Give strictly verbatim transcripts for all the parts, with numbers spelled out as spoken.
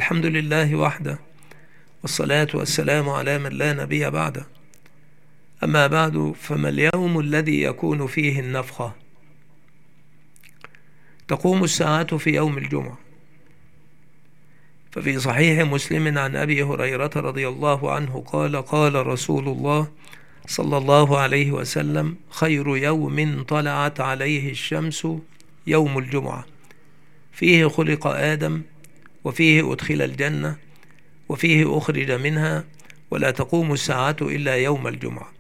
الحمد لله وحده، والصلاة والسلام على من لا نبي بعده. أما بعد، فما اليوم الذي يكون فيه النفخة؟ تقوم الساعة في يوم الجمعة. ففي صحيح مسلم عن أبي هريرة رضي الله عنه قال: قال رسول الله صلى الله عليه وسلم: خير يوم طلعت عليه الشمس يوم الجمعة، فيه خلق آدم، وفيه أدخل الجنة، وفيه أخرج منها، ولا تقوم الساعة إلا يوم الجمعة.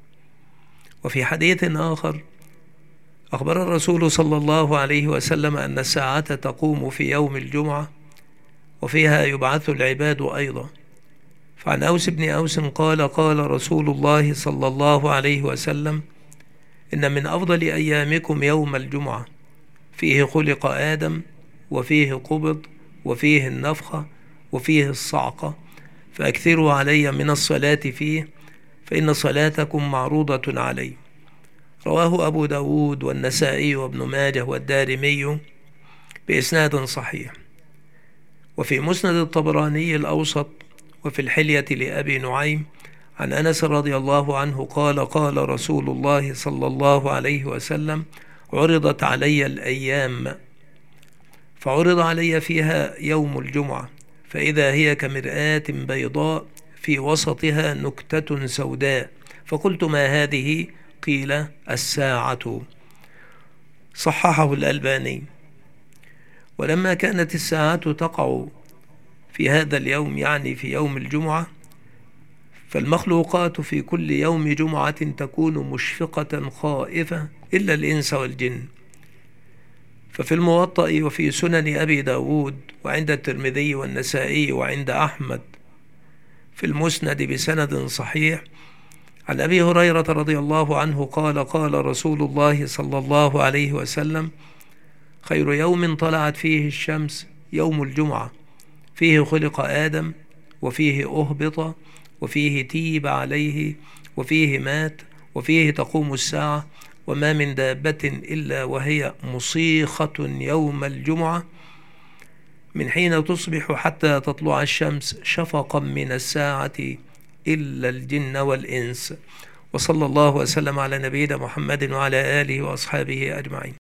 وفي حديث آخر أخبر الرسول صلى الله عليه وسلم أن الساعة تقوم في يوم الجمعة، وفيها يبعث العباد أيضا. فعن أوس بن أوس قال: قال رسول الله صلى الله عليه وسلم: إن من أفضل أيامكم يوم الجمعة، فيه خلق آدم، وفيه قبض، وفيه النفخة، وفيه الصعقة، فأكثروا علي من الصلاة فيه، فإن صلاتكم معروضة علي. رواه أبو داود والنسائي وابن ماجه والدارمي بإسناد صحيح. وفي مسند الطبراني الأوسط وفي الحلية لأبي نعيم عن أنس رضي الله عنه قال: قال رسول الله صلى الله عليه وسلم: عرضت علي الأيام، فعرض علي فيها يوم الجمعة، فإذا هي كمرآة بيضاء في وسطها نكتة سوداء، فقلت: ما هذه؟ قيل: الساعة. صححه الألباني. ولما كانت الساعة تقع في هذا اليوم، يعني في يوم الجمعة، فالمخلوقات في كل يوم جمعة تكون مشفقة خائفة إلا الإنس والجن. ففي الموطأ وفي سنن أبي داود وعند الترمذي والنسائي وعند أحمد في المسند بسند صحيح عن أبي هريرة رضي الله عنه قال: قال رسول الله صلى الله عليه وسلم: خير يوم طلعت فيه الشمس يوم الجمعة، فيه خلق آدم، وفيه أهبط، وفيه تيب عليه، وفيه مات، وفيه تقوم الساعة، وما من دابة إلا وهي مصيخة يوم الجمعة، من حين تصبح حتى تطلع الشمس شفقا من الساعة إلا الجن والإنس. وصلى الله وسلم على نبينا محمد وعلى آله وأصحابه أجمعين.